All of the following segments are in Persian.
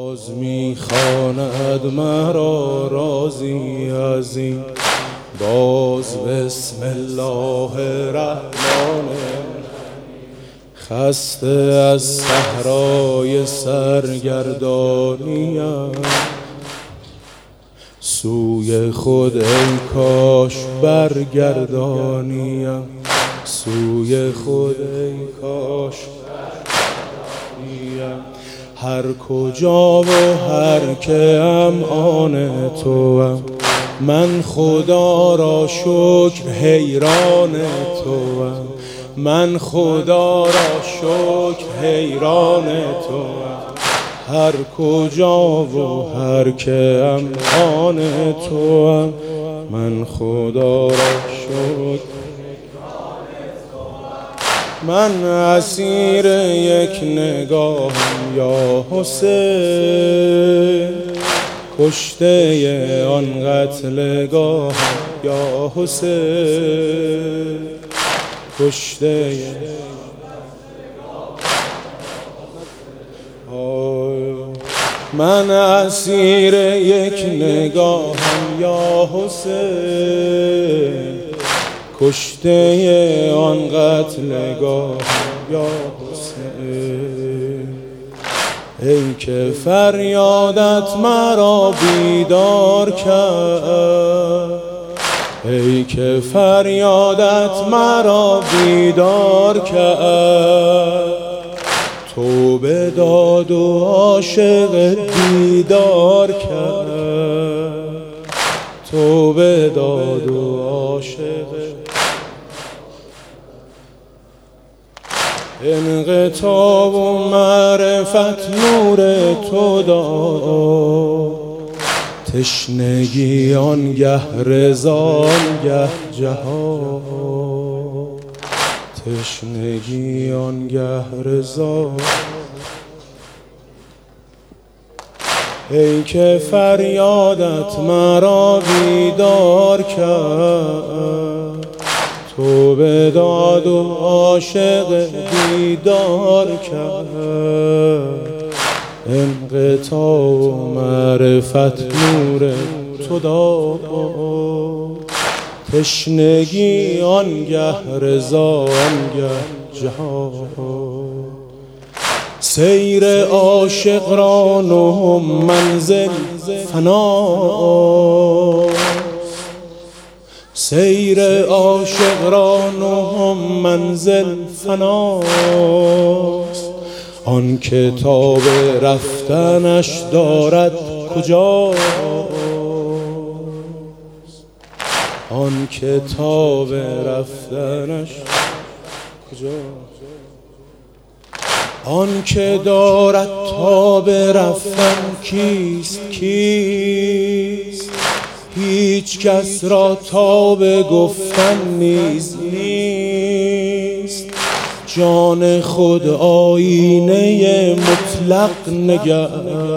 باز میخواند مرا رازی از این، باز بسم الله الرحمن. خسته از صحرای سرگردانیم، سوی خود ای کاش برگردانیم، سوی خود ای کاش برگردانیم. هر کجا و هر که ام آن توام، من خدا را شکر حیران توام، من خدا را شکر حیران توام. هر کجا و هر که ام آن توام، من خدا را شکر. من اسیر یک نگاهم یا حسین، کشته آن قتلگاهم یا حسین، کشته من اسیر یک نگاهم یا حسین، کشته آن قتلگاهم یا حسین. ای که فریادت مرا بیدار کرد، ای که فریادت مرا بیدار کرد، توبه داد و عاشق دیدار کرد، توبه داد و عاشق. انقطاع و معرفت نور تو داد، تشنگی آنگه رضا آنگه جهاد، تشنگی آنگه رضا. ای که فریادت مرا بیدار کرد، توبه داد و عاشق دیدار کرد. انقطاع و معرفت نور تو داد، تشنگی آنگه رضا آنگه جهاد. سیر عاشق را نه منزل فناست، سیر عاشق را نه منزل فناست. آن کتاب رفتنش دارد کجاست، آن کتاب رفتنش کجاست. آن که دارد تاب رفتن کیست کیست، هیچ کس را تاب گفتن نیز نیست. جان خود آینه مطلق نگر،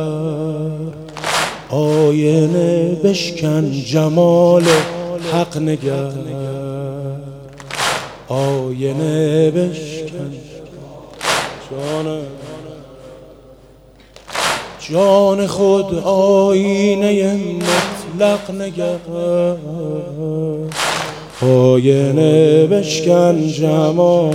آینه بشکن جمال حق نگر، آینه بشکن جان خود آینه مطلق نگر، آینه بشکن جمال.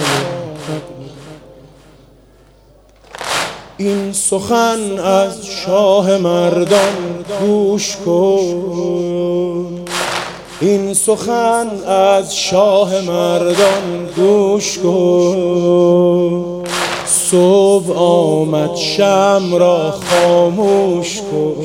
این سخن از شاه مردان گوش کن، این سخن از شاه مردان گوش کن. صبح آمد شمع را خاموش کن،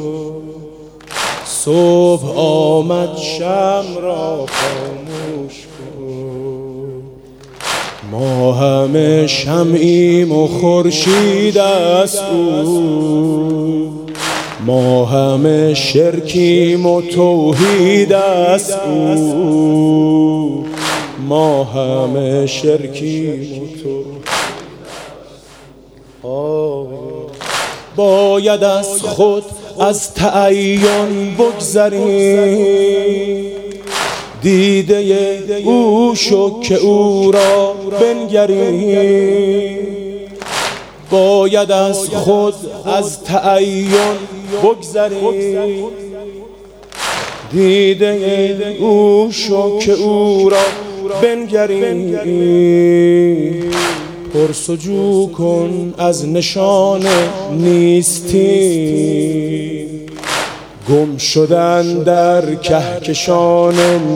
صبح آمد شمع را خاموش کن. ما همه شمعیم و خورشید است او، ما همه شرکیم و توحید است او، ما همه شرکیم و توحید. باید از خود از تعین بگذری، دیده او شو که او را بنگری. باید از خود از تعین بگذری، دیده او شو که او را بنگری، پرسجو کن از نشان نیستی، گم شدن در کهکشان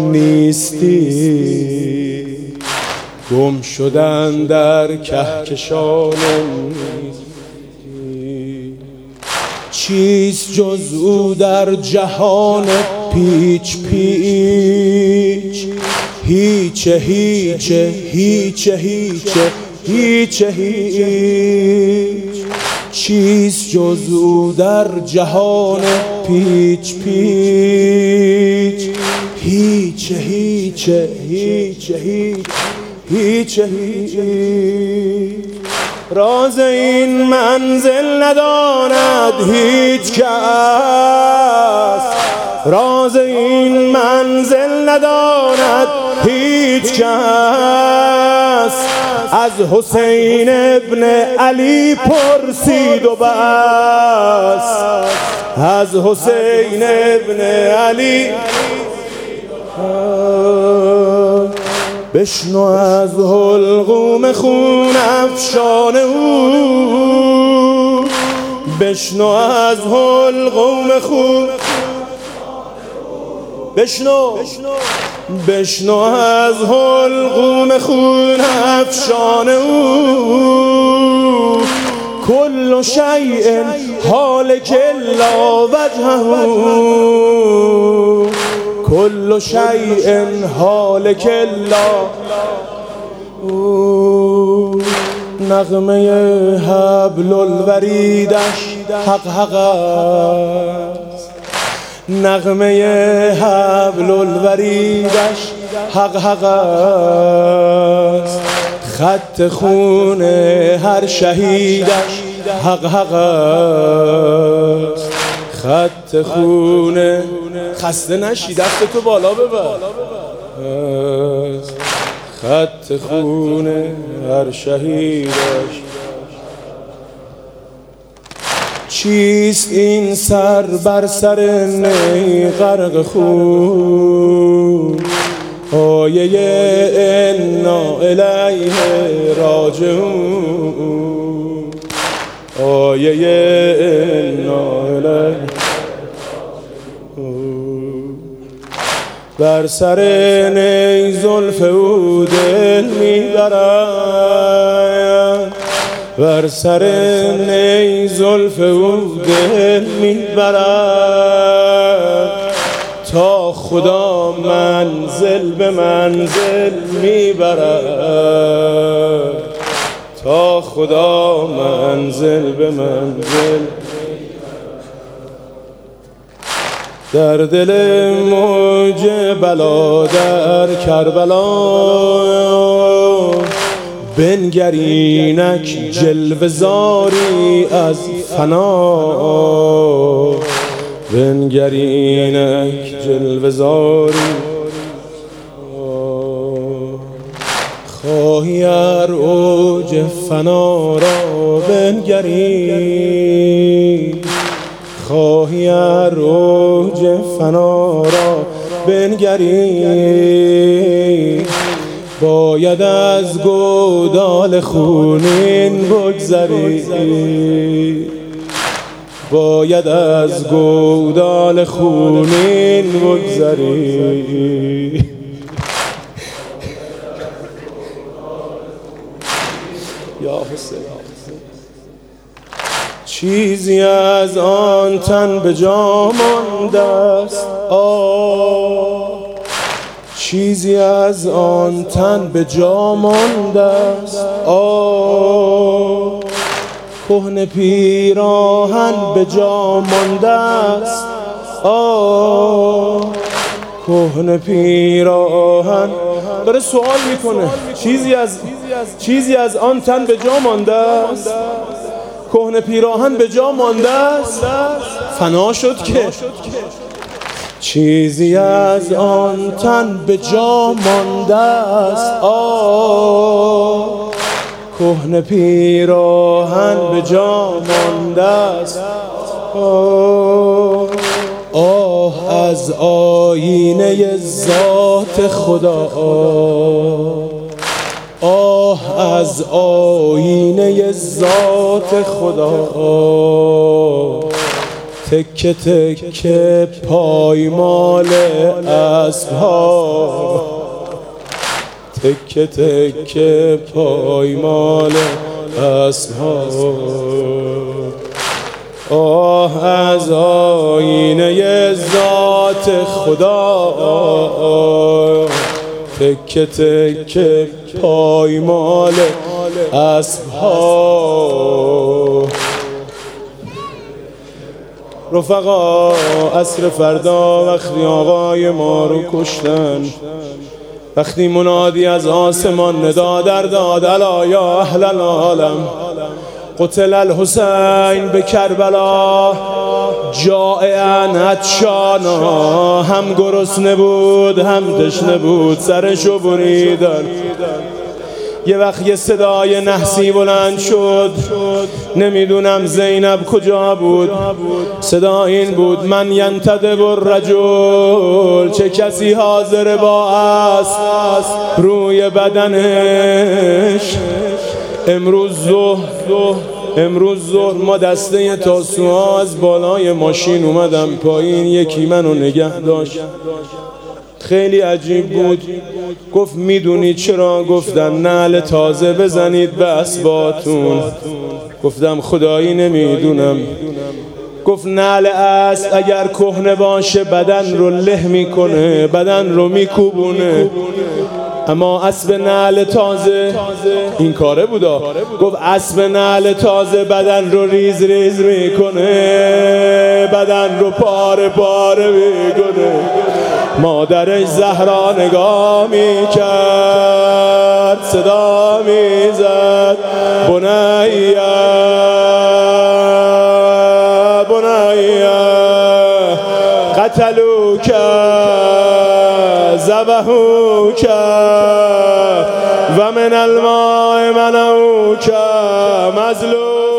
نیستی، گم شدن در کهکشان نیستی. چیست جز او در جهان پیچ پیچ؟ هیچه هیچه هیچه هیچه هیچه هیچ. چیست جز او در جهان پیچ پیچ؟ هیچه هیچه هیچه هیچه هیچ. راز این منزل نداند هیچ کس، راز این منزل نداند هیچ کس. از حسین ابن علی پرسید و بس، از حسین ابن علی. بشنو از حلقوم خون افشان او، بشنو از حلقوم خون، بشنو از حلقوم خون افشان او. کل شیء هالک الا وجهه، کل شیء هالک الا. نغمه حبل الوریدش حق حق است، نغمه حبل الوریدش حق حق است. خط خون هر شهیدش حق حق است، خط خون. خسته نشی، دستتو بالا ببر. خط خون هر شهیدش. چیست این سر بر سر نی غرق خون؟ آیه انا الیه راجعون، آیه انا الیه. بر سر نی زلف او دل میبرد، بر سر نی زلف او دل میبرد. تا خدا منزل به منزل میبرد، تا خدا منزل به منزل. در دل موج بلا در کربلا، بنگر اینک جلوه زاری از فنا، بنگر اینک جلوه زاری. خواهی ار اوج فنا را بنگری، خواهی ار اوج فنا را بنگری. باید از گودال خونین بگذری، باید از گودال خونین بگذری. یا حسین چیزی از آن تن به جا مانده است، چیزی از آن تن به جا مانده است. کهنه پیراهن به جا مانده است، کهنه پیراهن. داره سوال میکنه چیزی از آن تن به جا مانده است، کهنه پیراهن به جا مانده است. فنا شد که چیزی از آن تن به جا مانده است، کهنه پیراهن به جا مانده است. آه از آینه ذات خدا، آه از آینه ذات خدا. تکه تکه پایمال اسب‌ها، تکه تکه پایمال اسب‌ها. آه از آینه ذات خدا، تکه تکه پایمال اسب‌ها. رفقا عصر فردا وقتی آقای ما رو کشتن، وقتی منادی از آسمان ندا در داد الا یا اهل العالم قتل الحسین به کربلا جائعا عطشانا، هم گرسنه بود هم تشنه بود، سرشو بریدن. یه وقت یه صدای نحسی بلند شد، نمیدونم زینب کجا بود. صدا این بود من ینتدب الرجل، چه کسی حاضر با اسب روی بدنش. امروز ظهر ما دسته تاسوعا از بالای ماشین اومدم پایین، یکی منو نگه داشت، خیلی عجیب بود. گفت میدونی چرا؟ گفتن نعل تازه بزنید به اسباتون. گفتم خدایی نمیدونم. گفت نعل اسب اگر کهنه باشه بدن رو له میکنه، بدن رو میکوبونه، اما اسب نعل تازه این کاره بودا. گفت اسب نعل تازه بدن رو ریز ریز میکنه، بدن رو پاره پاره میکنه. مادرش زهرا نگاه میکرد، صدا میزد بنیه بنیه قتلوک ذبحوک و من الماء منعوک مظلوم.